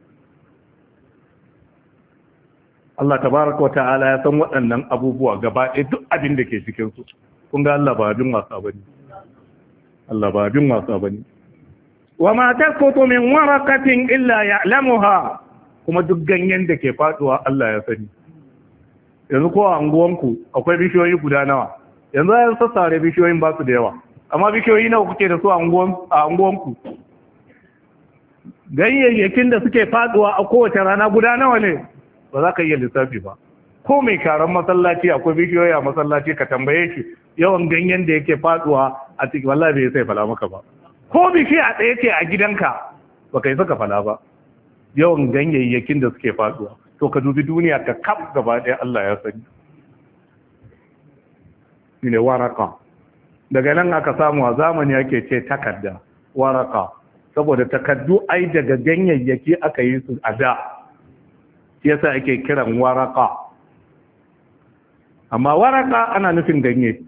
Allah tabaraka wata'ala ya san waɗannan abubuwa gaba ɗaya, duk abin da ke cikinsu. Kun ga Allah ba abin wasa ba ne, Allah ba abin wasa ba ne. Wa ma tasqutu min waraqatin illa ya'lamuha, kuma duk ganyen da ke faduwa Allah ya sani. Yanzu ko a anguwanku akwai bishiyoyi guda nawa? Yanzu an sassare bishiyoyin ba su da yawa, amma bishiyoyi nawa kuke da su a anguwanku? Ganyayyakin da suke faduwa a kowace rana guda nawa ne? Ba za ka iya lissafi ba. Ko mai karan masallaci akwai bishiyoyi a masallaci, ka tambaye shi yawan ganyen da yake faduwa a cikin, wallahi bai sai fala maka ba. Ko biki a tsaye ce a gidanka ba ka yi saka fala ba, yawan ganyayyakin da suke faduwa. To ka dubi duniya ka kaf gaba ɗaya Allah ya sani. Shi ne waraka. Daga nan aka samu a zamani ake ce takarda, waraka. Saboda takardu ai daga ganyayyaki aka yi su a da, shi yasa ake kiran waraka. Amma waraka ana nufin ganye.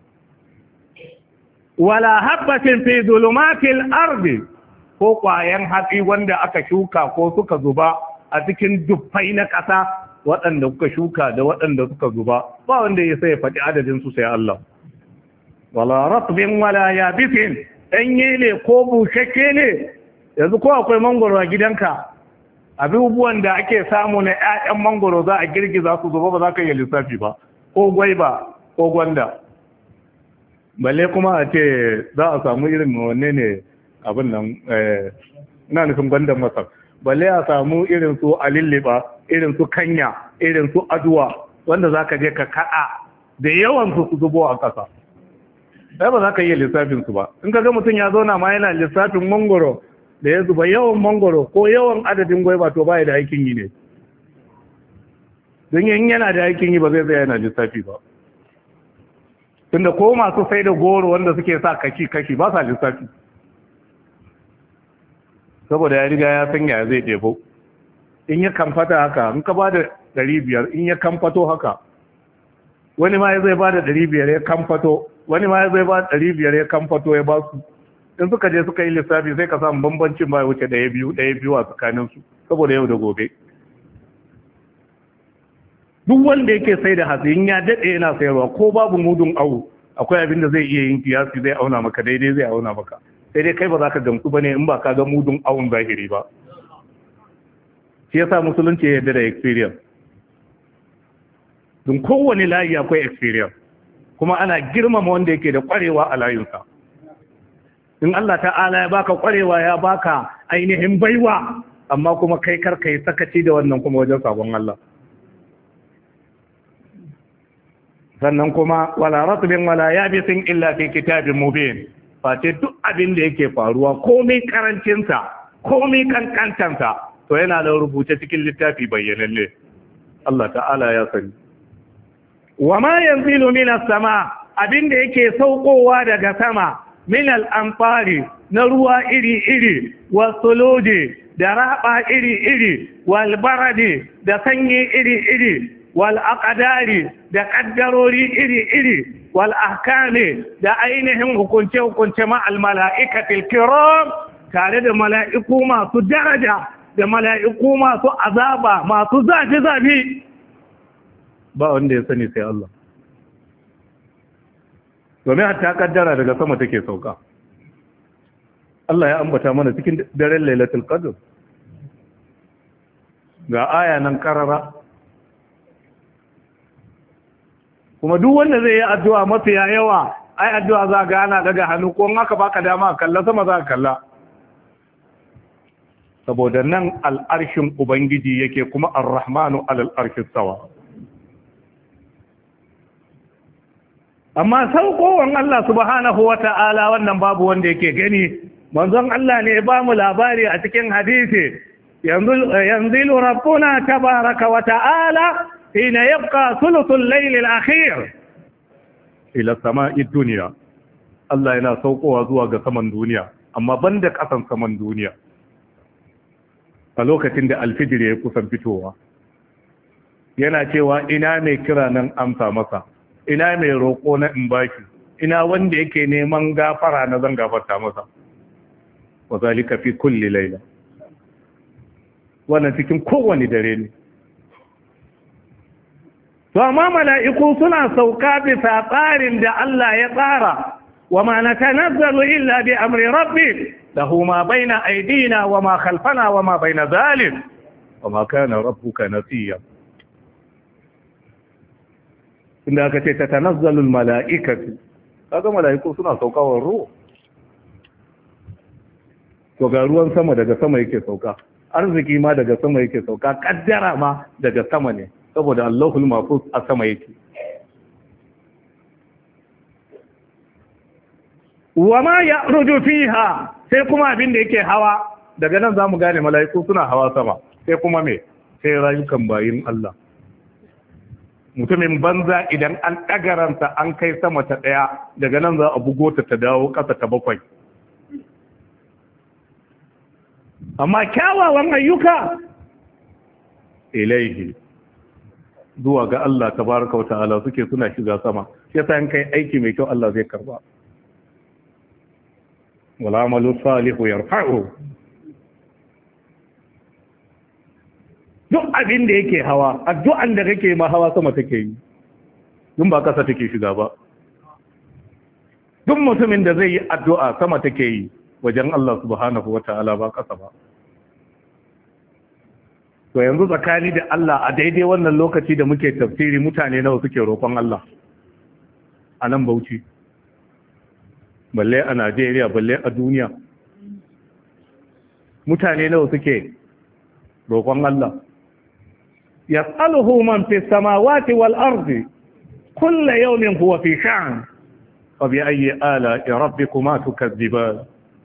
Wala habbatin fi zulumatil ardi, ko kwayan hatsi wanda aka shuka ko suka zuba a cikin dufai na ƙasa, waɗanda kuka shuka da waɗanda suka zuba, ba wanda ya sai faɗi adadin su sai Allah. Wala ratbin wala yabisin, ɗanye ne ko bushashe ne. Yanzu ko akwai mangoro a gidanka, abubuwan da ake samu na ƴaƴan mangoro za a girgiza su zuba, ba za ka yi lissafi ba, ko gwaiba ko gwanda. Balle kuma a ce za a samu irin wanne ne abin nan, ina nufin gwandan masar, balle a samu irin su alilliba, irin su kanya, irin su aduwa, wanda za ka je ka kaɗa da yawan su su zubo a ƙasa. Sai ba za ka iya lissafinsu ba. In ka ga mutum ya zauna ma yana lissafin mangoro da ya zuba yawan mangoro ko yawan adadin gwaiba, to ba da aikin yi ne. Don yin yana da aikin yi ba zai zai yana lissafi ba. Tunda ko masu sai da goro wanda suke sa kashi-kashi ba sa lissafi. Saboda ya riga ya sanya zai ɗebo. In ya kamfata haka, in ka ba da ɗari biyar, in ya kamfato haka, wani ma ya zai ba da ɗari biyar ya kamfato, wani ma ya zai ba da ɗari biyar ya kamfato ya ba su. In suka je suka yi lissafi sai ka samu bambancin ba wuce ɗaya biyu, ɗaya biyu a tsakaninsu, saboda yau da gobe. Duk wanda yake sai da hatsi in ya daɗe yana sayarwa ko babu mudun awu, akwai abin da zai iya yin kiyasi, zai auna maka daidai, zai auna maka. Sai dai kai ba za ka gamsu ba ne in ba ka ga mudun awun zahiri ba. Shi yasa musulunci ya yarda da experience. Don kowane layi akwai experience, kuma ana girmama wanda yake da ƙwarewa a layinsa. In Allah ta'ala ya baka ƙwarewa, ya baka ainihin baiwa, amma kuma kai kar ka yi sakaci da wannan kuma wajen sabon Allah. Sannan kuma wala ratbin wala yabisin illa fi kitabin mubin, face duk abin da yake faruwa komai karancinsa, komai kankantansa, to yana da rubuce cikin littafi bayyananne. Allah ta'ala ya sani. Wa ma yanzilu minas sama, abin da yake saukowa daga sama, min al-amfari, na ruwa iri-iri, wasuluji, da raba iri-iri, wal baradi, da sanyi iri-iri, wal aqdari da kaddarori iri-iri wal ahkami da ainihin hukunce-hukunce ma al mala'ikatil kiram tare da mala'iku masu daraja da mala'iku masu azaba masu zafi-zafi ba wanda ya sani sai Allah domin hatta kaddara daga sama take sauka Allah ya ambata mana cikin daren lailatul qadr ga aya nan karara kuma duk wanda zai yi addu'a mafiya yawa ai addu'a za ga ana daga hannu ko in aka baka dama kalla sama za ka kalla saboda nan al'arshin ubangiji yake kuma ar-rahmanu alal arshis sawa amma saukowan Allah subhanahu wata'ala wannan babu wanda yake gani manzon Allah ne ba mu labari a cikin hadisi yanzu yanzilu rabbuna tabaraka wata'ala hina yabqa thuluthul layl al-akhir ila sama'i dunya Allah yana saukowa zuwa ga saman duniya amma banda kasan saman duniya a lokacin da alfijir ya kusan fitowa yana cewa ina mai kira nan amsa masa ina mai roƙo na in baki ina wanda yake neman gafara na zan gafarta masa wa zalika fi kulli layla wannan cikin kowane dare ne to amma mala'iku suna sauka bisa tsarin da Allah ya tsara wa ma natanazzalu illa bi amri rabbik lahu ma baina aydina wa ma khalfana wa ma baina zalik wa ma kana rabbuka nasiya inda aka ce tatanazzalul mala'ikatu kaga mala'iku suna saukawar ruwa to ga ruwan sama daga sama yake sauka arziki ma daga sama yake sauka kaddara ma daga sama ne saboda Allahul mahfuz a sama yake wama ya'ruju fiha sai kuma abin da yake hawa daga nan zamu gane mala'iku suna hawa sama sai kuma me sai rayukan bayin Allah mutumin banza idan an ɗagaranta an kai sama ta ɗaya daga nan za a bugo ta ta dawo ƙasa ta bakwai amma kyawawan ayyuka ilaihi zuwa ga Allah tabaraka wa ta'ala suke suna shiga sama yasa in kai aiki mai kyau Allah zai karba wal amalu salihu yarfa'u duk abin da yake hawa addu'an da kake ma hawa sama take yi dun ba kasa take shiga ba duk mutumin da zai yi addu'a sama take yi wajen Allah subhanahu wata'ala ba kasa ba to yanzu tsakani da Allah a daidai wannan lokaci da muke tafsiri mutane nawa suke roƙon Allah a nan Bauchi balle a Najeriya balle a duniya mutane nawa suke roƙon Allah يسأله من في السماوات والأرض كل يوم هو في شأن فبأي آلاء ربكما تكذبان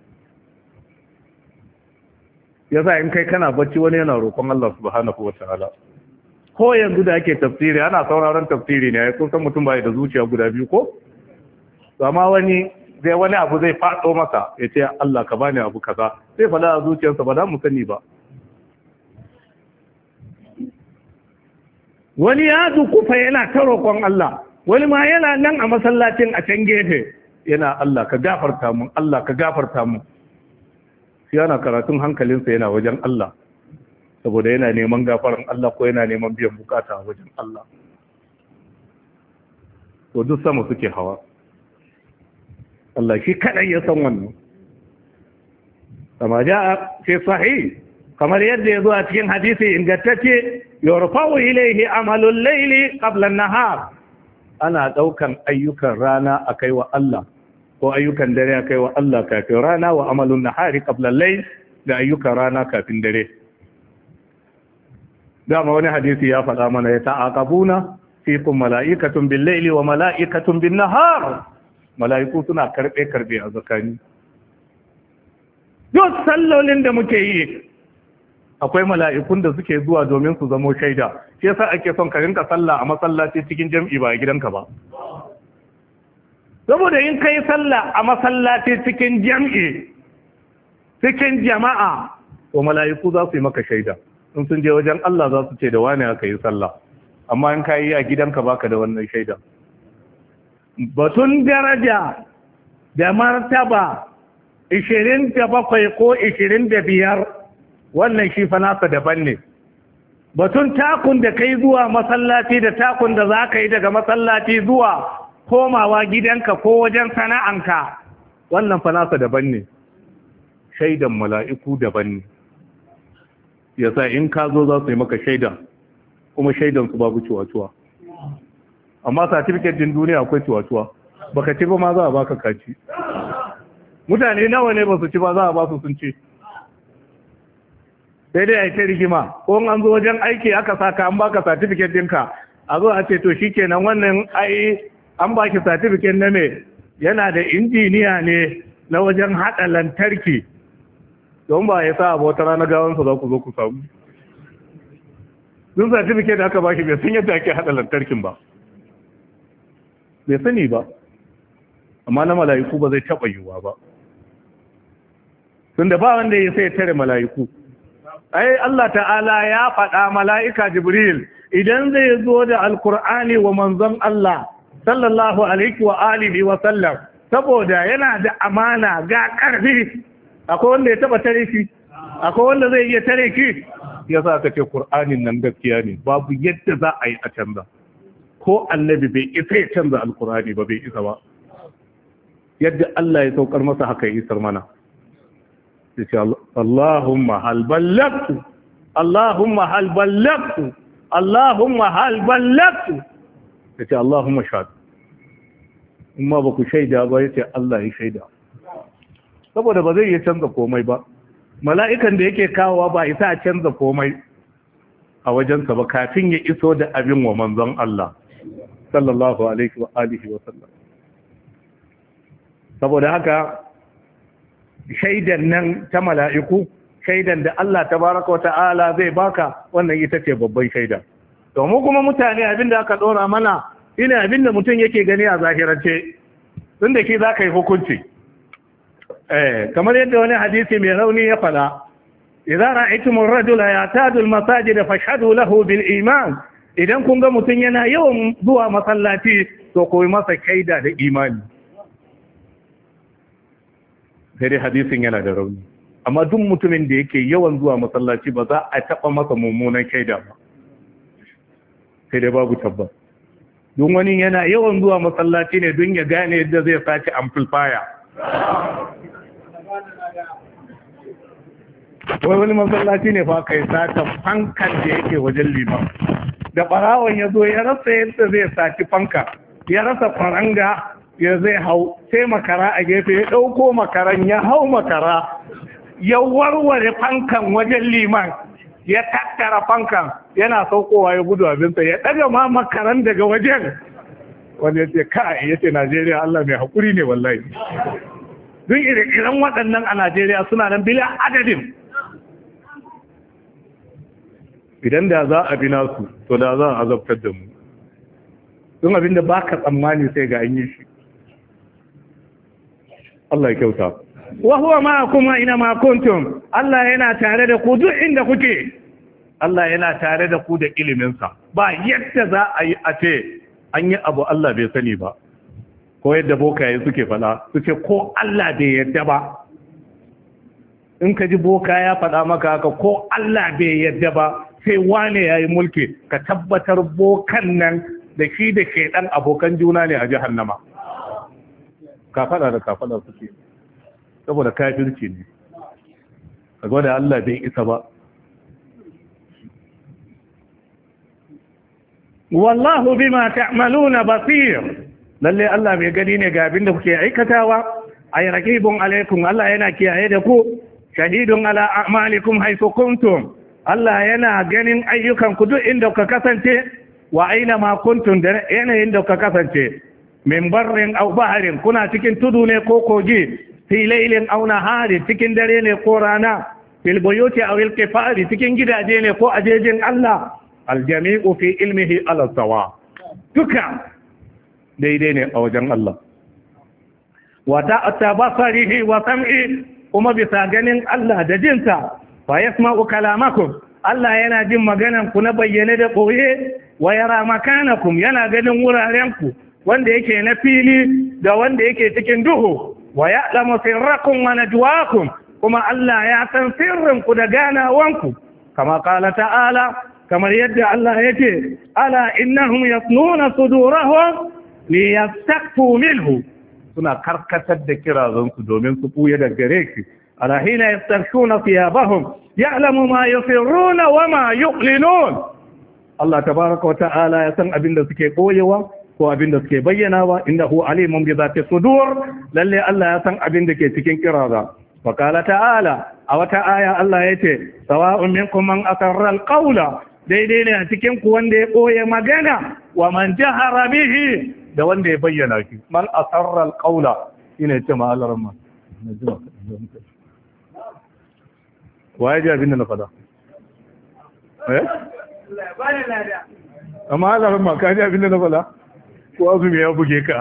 yasa in kai kana bacci wani yana roƙon Allah subhanahu wataala ko yanzu da ake tafsiri ana sauraron tafsiri ne ko san mutum bai da zuciya guda biyu ko amma wani zai wani abu zai faɗo masa ya ce Allah ka bani abu kaza sai fada a zuciyarsa ba za mu sani ba wani ya dukufa yana ta roƙon Allah wani ma yana nan a masallacin a can gefe yana Allah ka gafarta mun Allah ka gafarta mun shi yana karatun hankalinsa yana wajen Allah saboda yana neman gafaran Allah ko yana neman biyan bukata a wajen Allah to duk sama suke hawa Allah shi kadai ya san wannan kama ja fi sahih kamar yadda ya zo a cikin hadisi ingantacce yurfa'u ilayhi amalul layli qabla an-nahar ana daukan ayyukan rana akai wa Allah ko ayyukan dare akai wa Allah kafin rana wa amalun nahari qabla al-layl da ayyukan rana kafin dare dama wani hadisi ya faɗa mana ya ta'aqabuna fikum mala'ikatun bil-layli wa mala'ikatun bin-nahar mala'iku suna karbe karbe a zakani duk sallolin da muke yi akwai mala'ikun da suke zuwa domin su zamo shaida shi yasa ake son ka rinka sallah a masallaci cikin jam'i ba a gidanka ba saboda in kai sallah a masallaci cikin jam'i cikin jama'a to mala'iku za su yi maka shaida in sun je wajen Allah za su ce da wani aka yi sallah amma in ka yi a gidanka baka da wannan shaida. Batun daraja da martaba ishirin da bakwai ko ishirin da biyar wannan shi fa nasa daban ne. Batun takun da kai zuwa masallaci da takun da za ka yi daga masallaci zuwa komawa gidanka ko wajen sana'anka wannan fa nasa daban ne. Shaidan mala'iku daban ne. Yasa in ka zo za su yi maka shaida kuma shaidan su babu ciwa-ciwa. Amma certificate din duniya akwai ciwa-ciwa. Baka ci ba ma za a baka kaci. Mutane nawa ne ba su ci ba za a ba su sun ce. Sai dai a yi ta rigima ko an zo wajen aiki aka saka an baka certificate ɗinka a zo a ce to shikenan wannan ai an baki certificate na me yana da injiniya ne na wajen haɗa lantarki don ba ya sa abota rana gawansa za ku zo ku samu. Dun certificate aka baki bai san yadda ake haɗa lantarkin ba. Bai sani ba. Amma na mala'iku ba zai taɓa yiwuwa ba. Tunda ba wanda ya sai tare mala'iku. Ai Allah ta'ala ya faɗa mala'ika Jibril idan zai zo da Alkur'ani wa manzon Allah sallallahu alaihi wa alihi wa sallam saboda yana da amana ga ƙarfi akwai wanda ya taba tare shi akwai wanda zai iya tare ki yasa ka ce Qur'anin nan gaskiya ne babu yadda za a yi a canza ko annabi bai isa ya canza Alkur'ani ba bai isa ba yadda Allah ya saukar masa haka ya isar mana yace Allahumma hal ballagtu Allahumma hal ballagtu Allahumma hal ballagtu yace Allahumma shahad amma ba ku shaida ba yace Allah ya shaida saboda ba zai iya canza komai ba mala'ikan da yake kawowa ba isa a canza komai a wajensa ba kafin ya iso da abin wa manzon Allah sallallahu alaihi wa alihi wa sallam saboda haka shaidan nan ta mala'iku shaidan da Allah tabaraka wa ta'ala zai baka wannan ita ce babban shaida to mu kuma mutane abinda aka dora mana ina abinda mutum yake gani a zahirance tunda ke za ka yi hukunci eh kamar yadda wani hadisi mai rauni ya fada idza ra'aytum ar-rajula ya'tadu al-masajid fashhadu lahu bil iman idan kun ga mutum yana yawan zuwa masallaci to koyi masa shaida da imani sai dai hadisin yana da rauni amma duk mutumin da yake yawan zuwa masallaci ba za a taba masa mummunan shaida ba sai dai babu tabbas don wani yana yawan zuwa masallaci ne don ya gane yadda zai sace amplifier wai wani masallaci ne fa kai sata fankan da yake wajen liman da barawon ya zo ya rasa yadda zai saci fanka ya rasa faranga ya zai hau sai makara a gefe ya ɗauko makaran ya hau makara ya warware fankan wajen liman ya tattara fankan yana saukowa ya gudu abinsa ya ɗaga ma makaran daga wajen wanda ya ce kai ya ce Najeriya Allah mai haƙuri ne wallahi duk ire-iren waɗannan a Najeriya suna nan bila adadin idan da za a bi nasu to da za a azabtar da mu don abinda ba ka tsammani sai ga an yi shi Allah ya kyauta wa huwa ma'akum ina ma kuntum Allah yana tare da ku duk inda kuke Allah yana tare da ku da ilimin sa ba yadda za a yi a ce an yi abu Allah bai sani ba ko yadda bokaye suke fada su ce ko Allah bai yadda ba in ka ji boka ya fada maka haka ko Allah bai yadda ba sai wane yayi mulki ka tabbatar bokan nan da shi da shedan abokan juna ne a jahannama kafada da kafada suke saboda kafirci ne kaga da Allah bai isa ba wallahu bima ta'maluna basir lalle Allah mai gani ne ga abin da kuke aikatawa ay raqibun alaikum Allah yana kiyaye da ku shahidun ala a'malikum haythu kuntum Allah yana ganin ayyukan ku duk inda kuka kasance wa aina ma kuntum da yanayin da kuka kasance min barrin aw bahrin kuna cikin tudu ne ko kogi fi laylin aw nahari cikin dare ne ko rana fil buyuti aw al qifari cikin gidaje ne ko ajejin Allah al jami'u fi ilmihi ala sawa duka daidai ne a wajen Allah wa ta'ata basarihi wa sam'i kuma bisa ganin Allah da jinsa fa yasma'u kalamakum Allah yana jin maganan ku na bayyane da koye wa yara makanakum yana ganin wurarenku wanda yake na fili da wanda yake cikin duhu wa ya'lamu sirrakum wa najwaakum kuma Allah ya san sirrinku da ganawanku kama qala ta'ala kamar yadda Allah yake ala innahum yasnuna sudurahum liyastakfu minhu suna karkatar da kirazansu domin su buye da gare ki ala hina yastakshuna thiyabahum ya'lamu ma yusirruna wa ma yu'linun Allah tabaraka wa ta'ala ya san abin da suke koyewa ko abin da suke bayyanawa innahu alimun bi zati sudur lalle Allah ya san abin da ke cikin kiraza wa qala ta'ala a wata aya Allah yace sawa'un minkum man asarra al-qawla daidai ne a cikin ku wanda ya koye magana wa man jahara bihi da wanda ya bayyana shi man asarra al-qawla shine ce ma Allah rahma waye ji abin da na fada eh amma Allah rahma ka ji abin da na fada ko azumi ya buge ka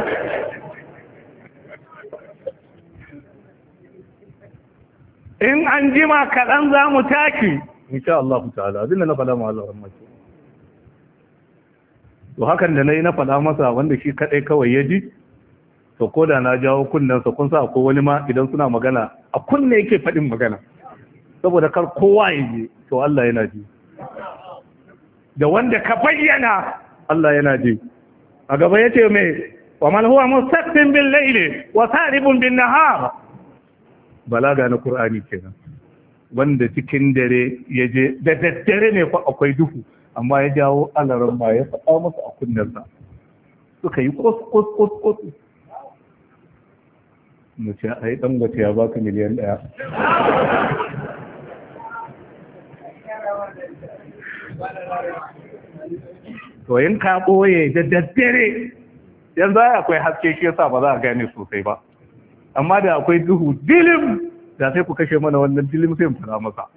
in an jima kaɗan za mu taki insha Allah ta'ala abinda na faɗa ma Allah rahmatu to hakan da nayi na faɗa masa wanda shi kadai kawai ya ji to koda na jawo kunnen sa kun sa ko wani ma idan suna magana a kunne yake faɗin magana saboda kar kowa ya ji to Allah yana ji da wanda ka bayyana Allah yana ji a gaba yace mai wa man huwa mustaqbil bil layli wa saribun bin nahar balaga na Qur'ani kenan wanda cikin dare yaje da daddare ne fa akwai duhu amma ya jawo alaran ma ya faɗa masa a kunnensa suka yi kos kos kos kos mu ce ai dan gote ya baka miliyan daya to in ka boye da daddare yanzu akwai haske shi yasa ba za a gane sosai ba amma da akwai duhu dilim da sai ku kashe mana wannan dilim sai mu fara masa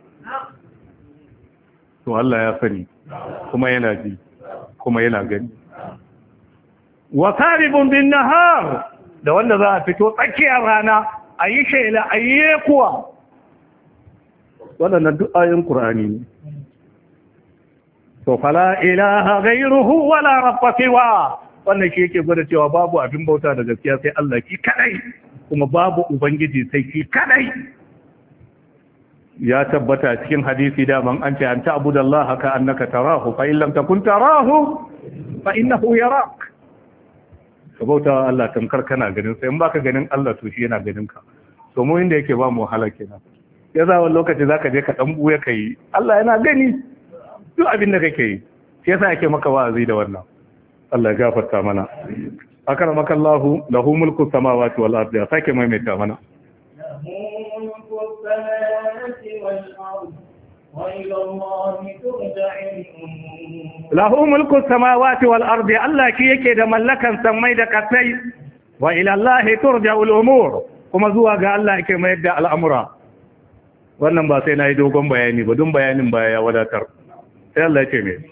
to Allah ya sani kuma yana ji kuma yana gani wa saribun bin nahar da wanda za a fito tsakiyar rana a yi shela a yi kuwa waɗannan duk ayoyin Qur'ani ne to fala ilaha ghayruhu wala rabba siwa wannan shi yake gwada cewa babu abin bauta da gaskiya sai Allah ki kadai kuma babu ubangiji sai ki kadai ya tabbata cikin hadisi da man an ce an ta'budallaha ka annaka tarahu fa in lam takun tarahu fa innahu yarak ka bauta Allah tamkar kana ganin sai in baka ganin Allah to shi yana ganin ka to mu inda yake ba mu wahala kenan ya za wani lokaci zaka je ka dan buya kai Allah yana gani duk abin da kake yi sai yasa yake maka wa'azi da wannan Allah ya gafarta mana akramaka Allah lahu mulku samawati wal ardi sake maimaita mana lahu mulku samawati wal ardi Allah ki yake da mallakan samai da kasai wa ila Allah turja'ul umur kuma zuwa ga Allah yake mayar da al'amura wannan ba sai nayi dogon bayani ba don bayanin baya ya wadatar sai Allah ya ce me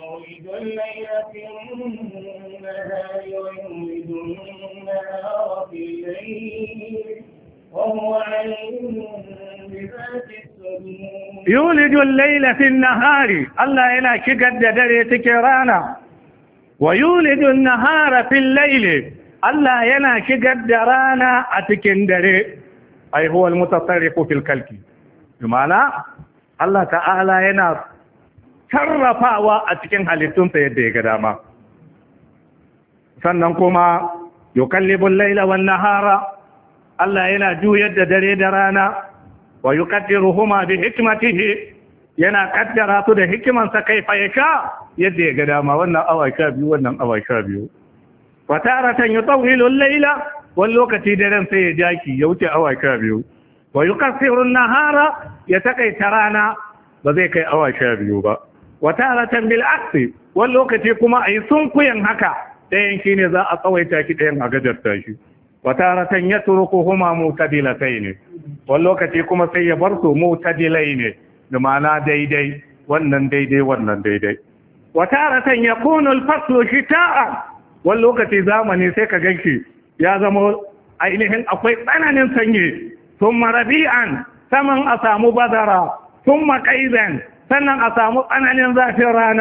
yulijul layla fi an-nahari Allah yana shigar da dare cikin rana wa yulijul nahara fi al-layli Allah yana shigar da rana a cikin dare ai huwa al-mutasarrifu fil khalqi bimana Allah ta'ala yana sarrafawa a cikin halittunsa yadda ya ga dama sannan kuma yukallibul layla wan nahara Allah yana juyar da dare da rana wa yuqaddiruhuma bi hikmatihi yana kaddara su da hikimansa kaifa yasha yadda ya ga dama wannan awa sha biyu wannan awa sha biyu wa taratan yutawwilu al-layla wal lokaci daren sai ya jaki ya wuce awa sha biyu wa yuqassiru an-nahara ya takaita rana ba zai kai awa sha biyu ba wa taratan bil aksi wal lokaci kuma ayi sunkuyan haka dayan shine za a tsawaita ki dayan a gajarta shi wataratan ya turuku huma mutadilatai ne wani lokaci kuma sai ya bar su mutadilai ne da ma'ana daidai wannan daidai wannan daidai wataratan ya kunu alfaslu shita'a wani lokaci zamani sai ka ganshi ya zama ainihin akwai tsananin sanyi thumma rabi'an saman a samu bazara thumma qaidan sannan a samu tsananin zafin rana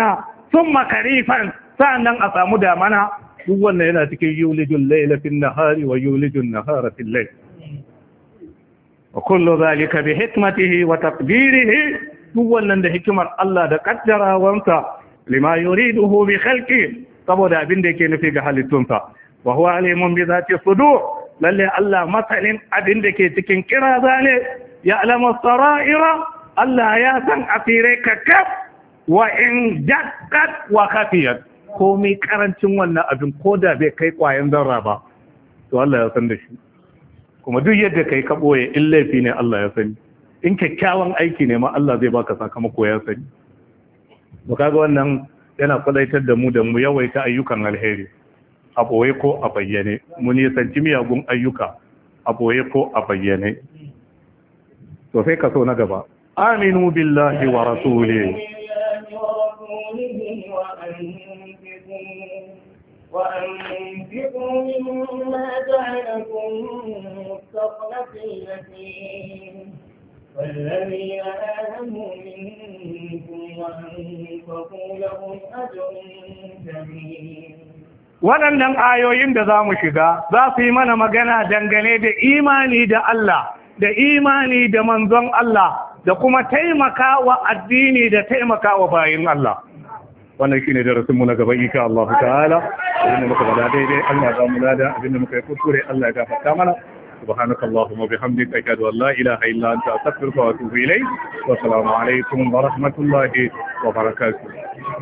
thumma karifan sa'annan a samu damana. Duk wannan yana cikin yulijul layla fin nahari wa yulijul nahara fil layl. Wa kullu zalika bi hikmatihi wa taqdirihi, duk wannan da hikimar Allah da kaddarawansa lima yuriduhu bi khalqi, saboda abin da yake nufi ga halittunsa. Wa huwa alimun bi zati sudur, lalle Allah masanin abin da ke cikin kiraza ne, ya alamu sara'ira, Allah ya san asirai kakaf wa in jakkat wa khafiyat, komai karancin wannan abin ko da bai kai kwayan zarra ba to Allah ya san da shi. Kuma duk yadda kai ka boye in laifi ne Allah ya sani, in kyakkyawan aiki ne ma Allah zai baka sakamako ya sani. To kaga wannan yana kwadaitar da mu da mu yawaita ayyukan alheri a boye ko a bayyane, mu nisanci miyagun ayyuka a boye ko a bayyane. To sai ka so na gaba, aminu billahi wa rasulihi وأنفقوا مما جعلكم مستخلفين فيه والذين آمنوا منكم وأنفقوا لهم أجر كبير. waɗannan ayoyin da za mu shiga za su yi mana magana dangane da imani da Allah da imani da manzon Allah da kuma taimaka wa addini da taimaka wa bayin Allah. Wannan shine darasin mu na gaba insha Allah ta'ala. Abinda muka bada daidai Allah ya mu lada, abinda muka yi kuskure Allah ya gafarta mana. سبحانك اللهم وبحمدك أشهد أن لا إله إلا أنت أستغفرك وأتوب إليك والسلام عليكم ورحمة الله وبركاته.